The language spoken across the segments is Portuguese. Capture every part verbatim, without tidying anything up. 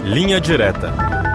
Linha Direta.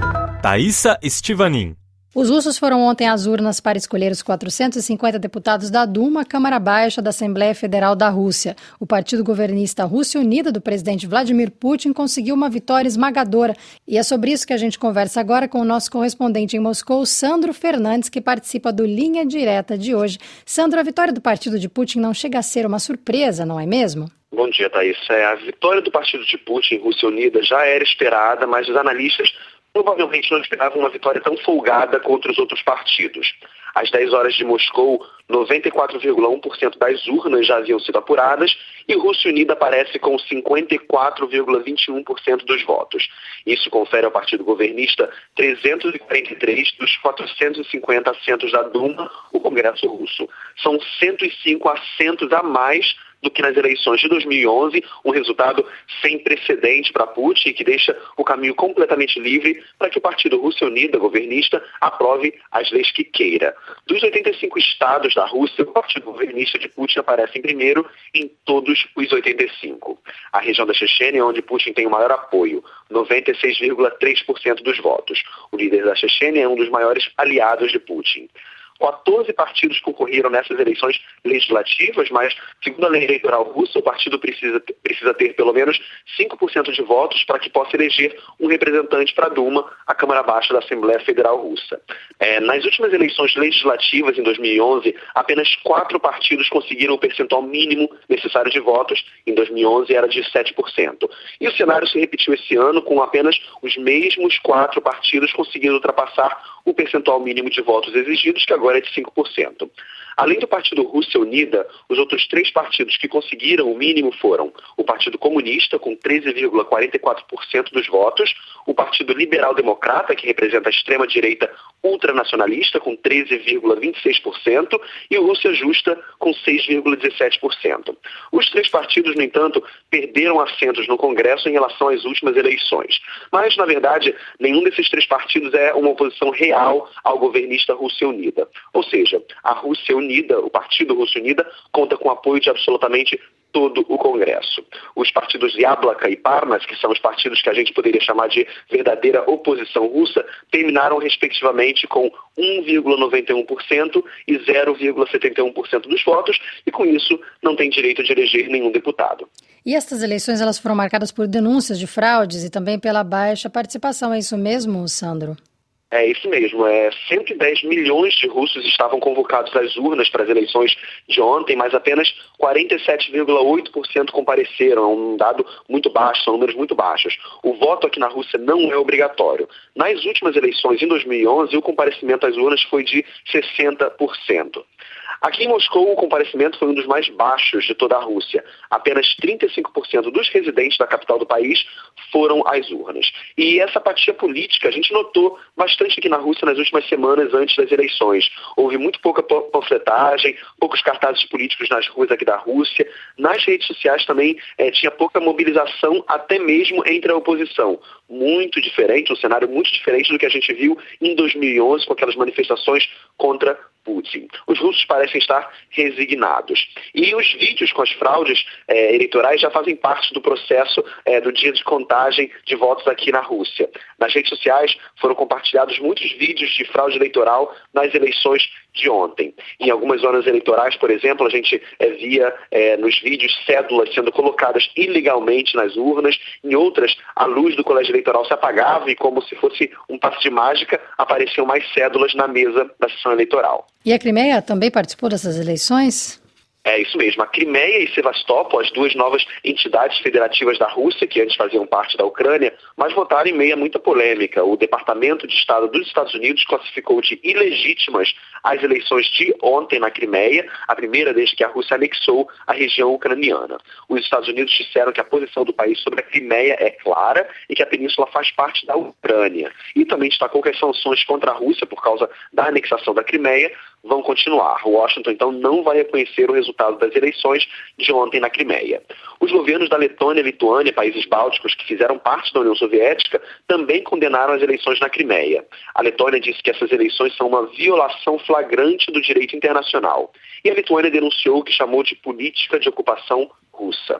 Thaisa Estivanin. Os russos foram ontem às urnas para escolher os quatrocentos e cinquenta deputados da Duma, Câmara Baixa da Assembleia Federal da Rússia. O partido governista Rússia Unida do presidente Vladimir Putin conseguiu uma vitória esmagadora. E é sobre isso que a gente conversa agora com o nosso correspondente em Moscou, Sandro Fernandes, que participa do Linha Direta de hoje. Sandro, a vitória do partido de Putin não chega a ser uma surpresa, não é mesmo? Bom dia, Thaís. É, a vitória do partido de Putin, Rússia Unida, já era esperada, mas os analistas provavelmente não esperavam uma vitória tão folgada contra os outros partidos. Às dez horas de Moscou, noventa e quatro vírgula um por cento das urnas já haviam sido apuradas e Rússia Unida aparece com cinquenta e quatro vírgula vinte e um por cento dos votos. Isso confere ao partido governista trezentos e quarenta e três dos quatrocentos e cinquenta assentos da Duma, o Congresso Russo. São cento e cinco assentos a mais do que nas eleições de dois mil e onze, um resultado sem precedente para Putin, que deixa o caminho completamente livre para que o Partido Rússia Unida, governista, aprove as leis que queira. Dos oitenta e cinco estados da Rússia, o Partido Governista de Putin aparece em primeiro em todos os oitenta e cinco. A região da Chechênia, onde Putin tem o maior apoio, noventa e seis vírgula três por cento dos votos. O líder da Chechênia é um dos maiores aliados de Putin. quatorze partidos concorreram nessas eleições legislativas, mas, segundo a lei eleitoral russa, o partido precisa, precisa ter pelo menos cinco por cento de votos para que possa eleger um representante para a Duma, a Câmara Baixa da Assembleia Federal Russa. É, nas últimas eleições legislativas, em dois mil e onze, apenas quatro partidos conseguiram o percentual mínimo necessário de votos. Em dois mil e onze era de sete por cento. E o cenário se repetiu esse ano, com apenas os mesmos quatro partidos conseguindo ultrapassar o percentual mínimo de votos exigidos, que agora é de cinco por cento. Além do Partido Rússia Unida, os outros três partidos que conseguiram o mínimo foram o Partido Comunista, com treze vírgula quarenta e quatro por cento dos votos, o Partido Liberal Democrata, que representa a extrema-direita ultranacionalista, com treze vírgula vinte e seis por cento, e o Rússia Justa, com seis vírgula dezessete por cento. Os três partidos, no entanto, perderam assentos no Congresso em relação às últimas eleições. Mas, na verdade, nenhum desses três partidos é uma oposição real ao governista Rússia Unida. Ou seja, a Rússia Unida, o Partido Rússia Unida, conta com apoio de absolutamente todo o Congresso. Os partidos Yablaka e Parnas, que são os partidos que a gente poderia chamar de verdadeira oposição russa, terminaram respectivamente com um vírgula noventa e um por cento e zero vírgula setenta e um por cento dos votos, e com isso não tem direito de eleger nenhum deputado. E estas eleições elas foram marcadas por denúncias de fraudes e também pela baixa participação, é isso mesmo, Sandro? É isso mesmo, é, cento e dez milhões de russos estavam convocados às urnas para as eleições de ontem, mas apenas quarenta e sete vírgula oito por cento compareceram, um dado muito baixo, são números muito baixos. O voto aqui na Rússia não é obrigatório. Nas últimas eleições, em dois mil e onze, o comparecimento às urnas foi de sessenta por cento. Aqui em Moscou, o comparecimento foi um dos mais baixos de toda a Rússia. Apenas trinta e cinco por cento dos residentes da capital do país foram às urnas. E essa apatia política a gente notou bastante aqui na Rússia nas últimas semanas antes das eleições. Houve muito pouca panfletagem, poucos cartazes políticos nas ruas aqui da Rússia. Nas redes sociais também eh, tinha pouca mobilização, até mesmo entre a oposição. Muito diferente, um cenário muito diferente do que a gente viu em dois mil e onze com aquelas manifestações contra Putin. Os russos parecem estar resignados. E os vídeos com as fraudes eh, eleitorais já fazem parte do processo eh, do dia de contagem de votos aqui na Rússia. Nas redes sociais foram compartilhados muitos vídeos de fraude eleitoral nas eleições de ontem. Em algumas zonas eleitorais, por exemplo, a gente eh, via eh, nos vídeos cédulas sendo colocadas ilegalmente nas urnas. Em outras, a luz do colégio eleitoral se apagava e, como se fosse um passe de mágica, apareciam mais cédulas na mesa da sessão eleitoral. E a Crimeia também participou dessas eleições? É isso mesmo. A Crimeia e Sevastopol, as duas novas entidades federativas da Rússia, que antes faziam parte da Ucrânia, mas votaram em meio a muita polêmica. O Departamento de Estado dos Estados Unidos classificou de ilegítimas as eleições de ontem na Crimeia, a primeira desde que a Rússia anexou a região ucraniana. Os Estados Unidos disseram que a posição do país sobre a Crimeia é clara e que a península faz parte da Ucrânia. E também destacou que as sanções contra a Rússia, por causa da anexação da Crimeia, vão continuar. Washington, então, não vai reconhecer o resultado das eleições de ontem na Crimeia. Os governos da Letônia e Lituânia, países bálticos que fizeram parte da União Soviética, também condenaram as eleições na Crimeia. A Letônia disse que essas eleições são uma violação flagrante do direito internacional. E a Lituânia denunciou o que chamou de política de ocupação russa.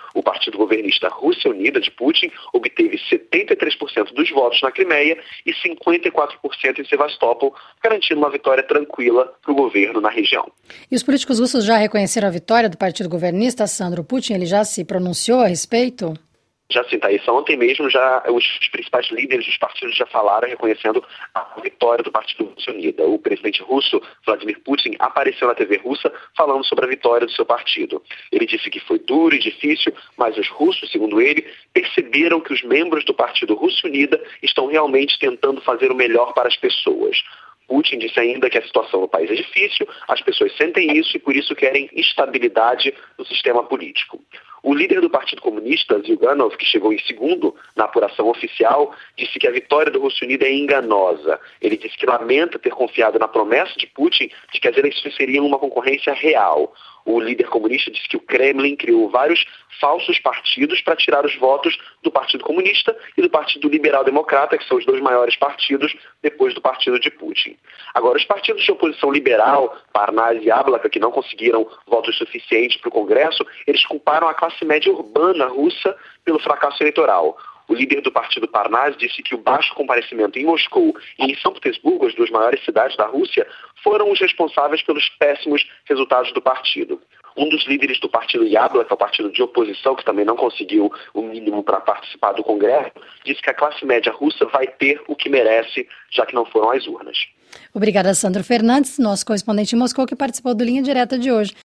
O partido governista Rússia Unida de Putin obteve setenta e três por cento dos votos na Crimeia e cinquenta e quatro por cento em Sevastopol, garantindo uma vitória tranquila para o governo na região. E os políticos russos já reconheceram a vitória do partido governista? Sandro Putin, ele já se pronunciou a respeito? Já sim, Thaísa, ontem mesmo já os principais líderes dos partidos já falaram reconhecendo a vitória do Partido Rússia Unida. O presidente russo, Vladimir Putin, apareceu na T V russa falando sobre a vitória do seu partido. Ele disse que foi duro e difícil, mas os russos, segundo ele, perceberam que os membros do Partido Rússia Unida estão realmente tentando fazer o melhor para as pessoas. Putin disse ainda que a situação no país é difícil, as pessoas sentem isso e por isso querem estabilidade no sistema político. O líder do Partido Comunista, Zyuganov, que chegou em segundo na apuração oficial, disse que a vitória do Rússia Unida é enganosa. Ele disse que lamenta ter confiado na promessa de Putin de que as eleições seriam uma concorrência real. O líder comunista disse que o Kremlin criou vários falsos partidos para tirar os votos do Partido Comunista e do Partido Liberal Democrata, que são os dois maiores partidos depois do partido de Putin. Agora, os partidos de oposição liberal, Parnas e Yablaka, que não conseguiram votos suficientes para o Congresso, eles culparam a classe média urbana russa pelo fracasso eleitoral. O líder do partido Parnas disse que o baixo comparecimento em Moscou e em São Petersburgo, as duas maiores cidades da Rússia, foram os responsáveis pelos péssimos resultados do partido. Um dos líderes do partido Yablaka, que é o partido de oposição, que também não conseguiu o mínimo para participar do Congresso, disse que a classe média russa vai ter o que merece, já que não foram às urnas. Obrigada, Sandro Fernandes, nosso correspondente em Moscou, que participou do Linha Direta de hoje.